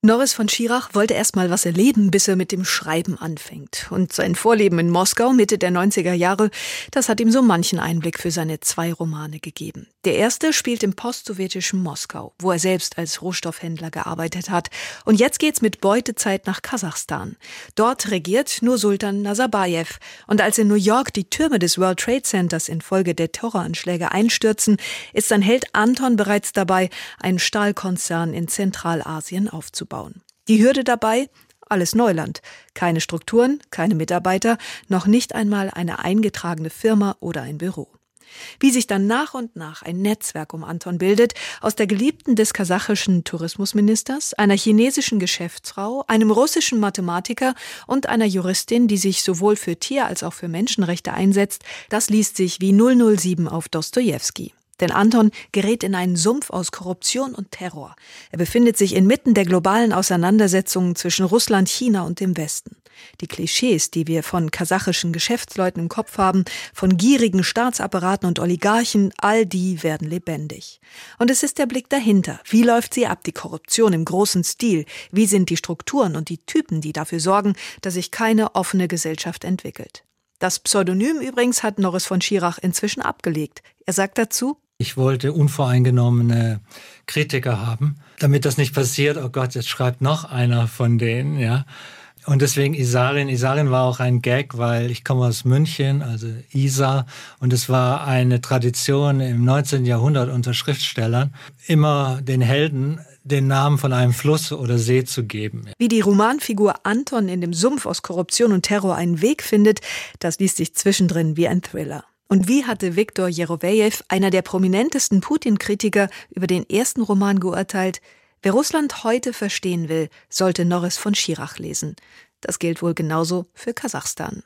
Norris von Schirach wollte erst mal was erleben, bis er mit dem Schreiben anfängt. Und sein Vorleben in Moskau Mitte der 90er Jahre, das hat ihm so manchen Einblick für seine 2 Romane gegeben. Der erste spielt im postsowjetischen Moskau, wo er selbst als Rohstoffhändler gearbeitet hat. Und jetzt geht's mit Beutezeit nach Kasachstan. Dort regiert Nursultan Nazarbayev. Und als in New York die Türme des World Trade Centers infolge der Terroranschläge einstürzen, ist sein Held Anton bereits dabei, einen Stahlkonzern in Zentralasien aufzubauen. Die Hürde dabei? Alles Neuland. Keine Strukturen, keine Mitarbeiter, noch nicht einmal eine eingetragene Firma oder ein Büro. Wie sich dann nach und nach ein Netzwerk um Anton bildet, aus der Geliebten des kasachischen Tourismusministers, einer chinesischen Geschäftsfrau, einem russischen Mathematiker und einer Juristin, die sich sowohl für Tier- als auch für Menschenrechte einsetzt, das liest sich wie 007 auf Dostojewski. Denn Anton gerät in einen Sumpf aus Korruption und Terror. Er befindet sich inmitten der globalen Auseinandersetzungen zwischen Russland, China und dem Westen. Die Klischees, die wir von kasachischen Geschäftsleuten im Kopf haben, von gierigen Staatsapparaten und Oligarchen, all die werden lebendig. Und es ist der Blick dahinter. Wie läuft sie ab, die Korruption im großen Stil? Wie sind die Strukturen und die Typen, die dafür sorgen, dass sich keine offene Gesellschaft entwickelt? Das Pseudonym übrigens hat Norris von Schirach inzwischen abgelegt. Er sagt dazu: Ich wollte unvoreingenommene Kritiker haben, damit das nicht passiert, oh Gott, jetzt schreibt noch einer von denen, ja. Und deswegen Isarin. Isarin war auch ein Gag, weil ich komme aus München, also Isar, und es war eine Tradition im 19. Jahrhundert unter Schriftstellern, immer den Helden den Namen von einem Fluss oder See zu geben. Wie die Romanfigur Anton in dem Sumpf aus Korruption und Terror einen Weg findet, das liest sich zwischendrin wie ein Thriller. Und wie hatte Viktor Jerowejew, einer der prominentesten Putin-Kritiker, über den ersten Roman geurteilt: Wer Russland heute verstehen will, sollte Norris von Schirach lesen. Das gilt wohl genauso für Kasachstan.